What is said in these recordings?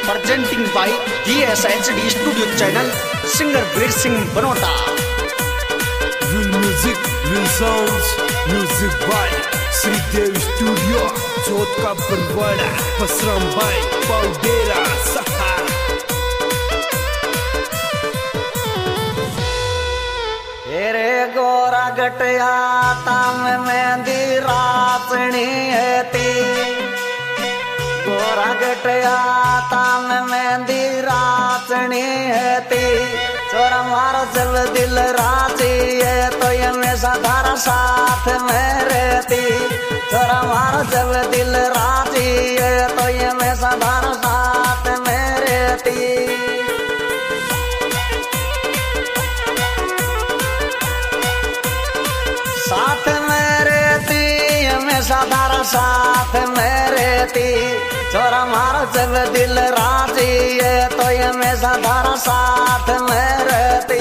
presenting by DSHD Studio Channel, singer Veer Singh Banota. Real music, real sounds, music by Sri Dev Studio, Jodh ka Barwada, Basram by Paudera, Sahar. रे गोरा गटया ताम मेहंदी रातनी है ती, गोरा गटया ताम मेहंदी रातनी है ती, छोरा मारो जब दिल राजी है तो ये हमेशा धारा साथ में रहती, छोरा मारो जब दिल राजी है तो ये हमेशा धारा साथ में रहती। साथ में रहती हमेशा धारा साथ में रहती, छोरा मारो जब दिल राजी है तो ये हमेशा धारा साथ में रहती।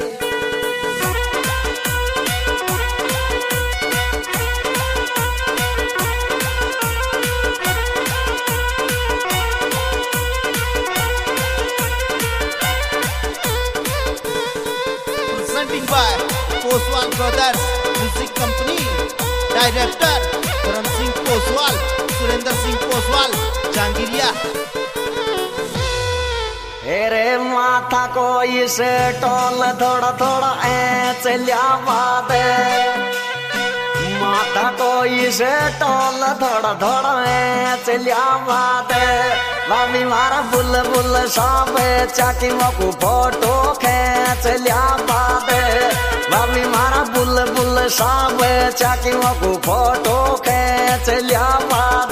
Presenting by Poswal Brothers Music Company, Director Karan Singh Poswal, Surendra Singh Poswal, Jangiriya. रे माथा को इसे टोल थोड़ा थोड़ा चलिया बात, माथा को इसे टोल थोड़ा थोड़ा चलिया बात, भाभी मारा बुल बुल साब चाकी मकू फोटो खेच लिया बात, भाभी मारा बुल बुल साब चाकी मकू फोटो खेच लिया बात।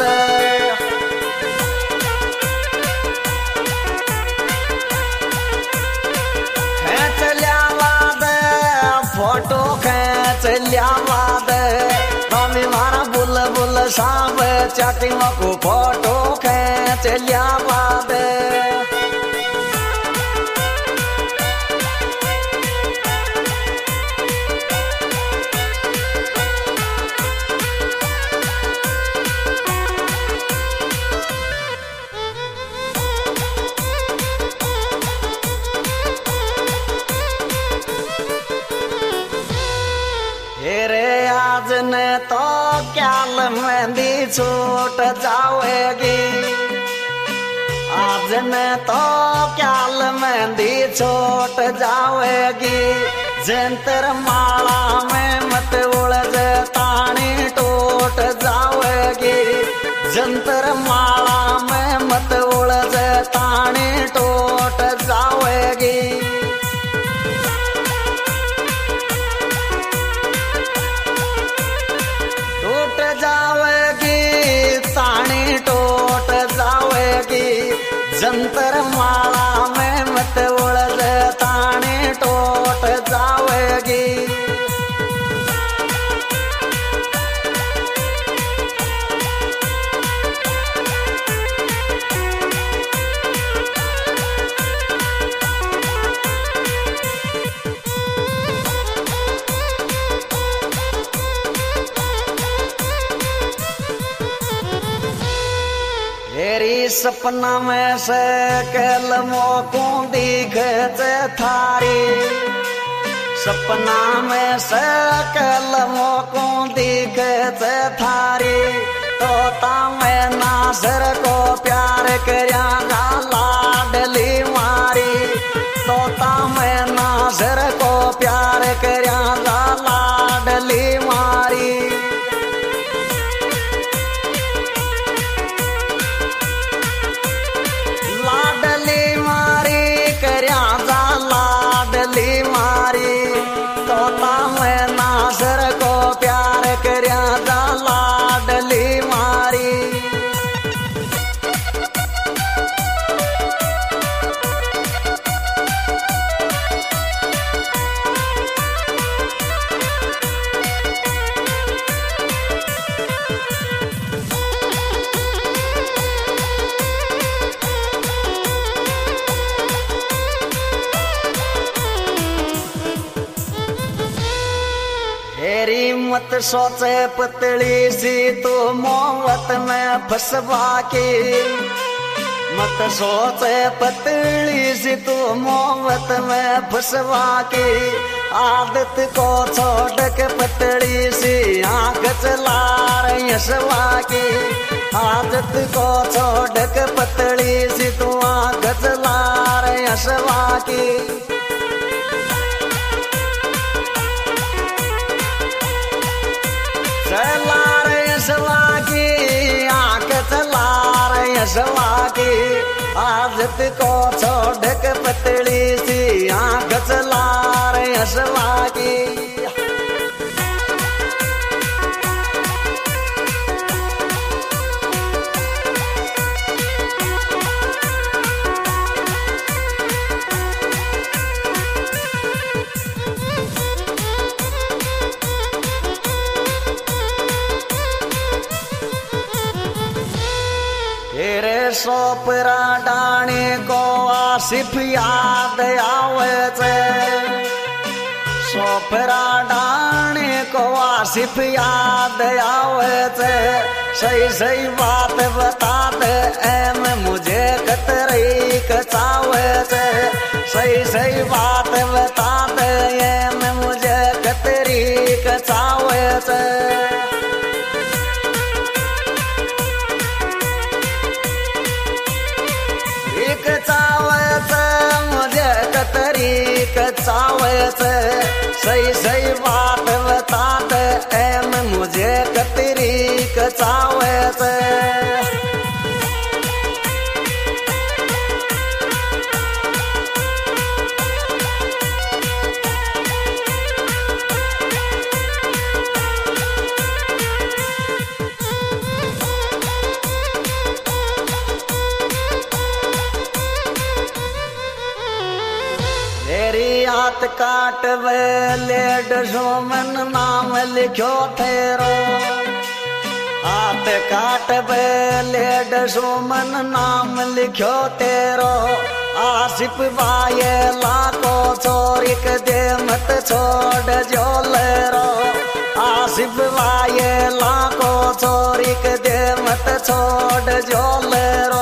खेच लिया बात फोटो खेच लिया बात, भाभी मारा बुल बुल साब चाकी मकू फोटो खेच लिया बात। रे आज ने तो क्याल मेहंदी छूट जाओगी, आज ने तो क्याल मेहंदी छूट जाओगी, जंतर माला में मत उलझ तानी टूट जाओगी, जंतर माला में मत उलझ तानी टूट जाओगी। टूट जाओगी तानी टूट जाओगी, जंतर माला में मत उलझ तानी टूट जाओगी। तेरी सपना में से कलमों को दिखते थारी, सपना में से कलमों को दिखते थारी, तोता मैं नासर को प्यार करया लाडली मारी, तोता मैं नासर को प्यार करया लाडली मारी। लाडली मारी करया जा लाडली मारी, तोता मैं नासर को प्यार करया जा लाडली मारी। तेरी मत सोचे पतली सी तो मोहब्बत में फंसवा के, मत सोचे पतली सी तू मोहब्बत में फसवा की आदत को छोड़ के पतली सी आंख चला रही हंसवा की आदत को छोड़ के पतली सी तू आंख चला रही हंसवा की चला रही हंसवा की आंख चला रही हंसवा की आदत को छोड़ के पतली सी आंख चला रही हंसवा की तेरे सोपरा डाणी को आसिफ याद आवे छे सोपरा डाणी को आसिफ याद आवे छे सही सही बात बता दे एम मुझे कतरी कचावे छे सही सही बात बता दे एम मुझे कतरी कचावे छे मुझे कतरी कचावत सही सही बात बता दे एम मुझे कतरी कचावत हाथ काट वे लेड सोमन नाम लिखो तेरो हाथ काट वे लेड सोमन नाम लिखो तेरो आसिफ बाये लाको चोरी के दे मत छोड़ जो लेरो आसिफ बाये लाको चोरी के दे मत छोड़ जो लेरो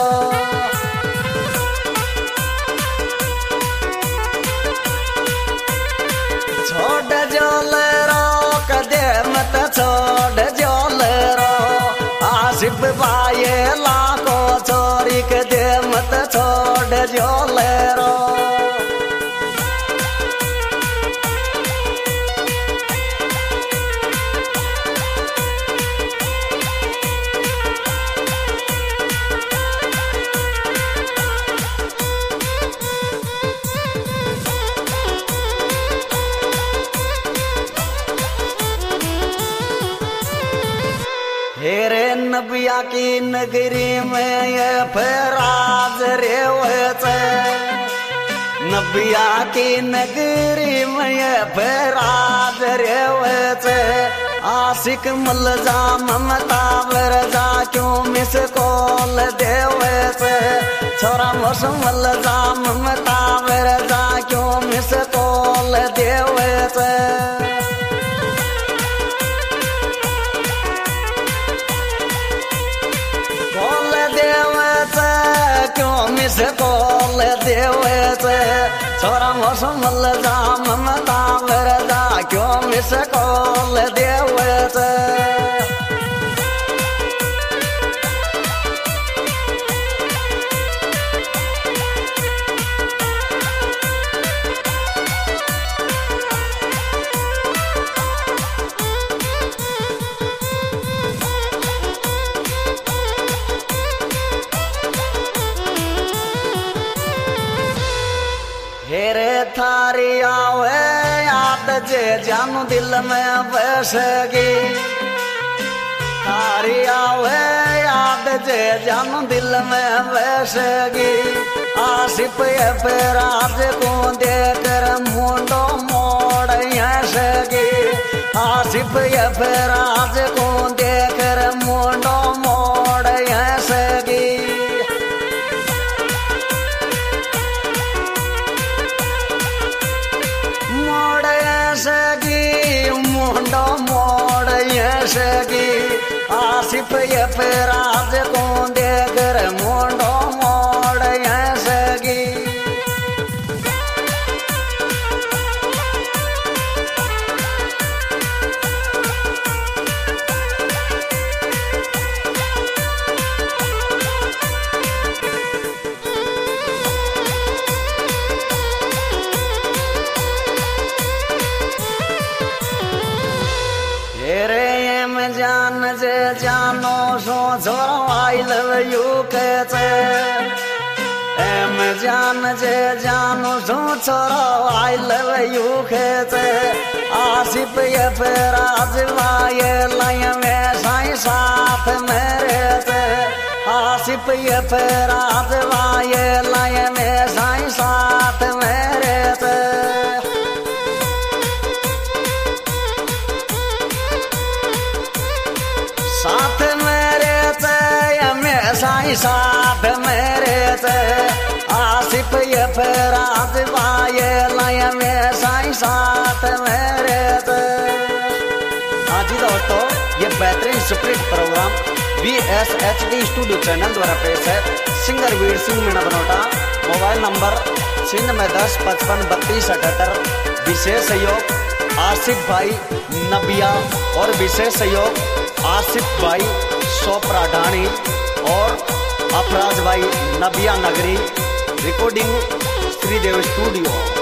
छोड़ जो लेरो कदे मत छोड़ जो लेरो आसिफ बाये लाको चोरी कदे मत छोड़ जो लेरो हेरे नबिया की नगरी में ये फराज रे हुए नबिया की नगरी में ये फराज रे हुए आशिक मल जा ममता वर जा क्यों मिस कॉल दे हुए छोरा मौसम मल जा ममता वर जा क्यों मिस कॉल दे हुए क्यों मिस कॉल देवे छोरा मौसम मल जा ममता वर जा क्यों मिस कॉल देवे हेरे थारी आवे याद जे जानू दिल में बसगी थारी आवे याद जे जानू दिल में बसगी आसिफ फराज को देकर मुंडो मोड़ हंसगी आसिफ फराज को देकर मुंडो मोड़ हंसगी मुंडो मोड़ सगी आसिफ फराज को देकर मुंडो मोड़ यू के एम जान जे जानू जो छोरो आई लव यू के आसिफ ये फराज वाये लाय में साई साथ मेरे से आसिफ ये फराज वाये लाय में साई साथ मेरे से साथ मेरे से हमेशा ही साथ मेरे से आसिफ ये फराज वाये लाय हमेशा ही साथ मेरे से। हाँ जी दोस्तों, ये बेहतरीन superhit programme VSHD studio channel द्वारा पेश है। Singer Veer Singh Meena Banota, mobile number 9610553278। विशेष सहयोग आसिफ भाई नबिया और विशेष सहयोग आसिफ भाई सोपरा ढाणी और अफराज भाई नबिया नगरी। Recording Shridev studio.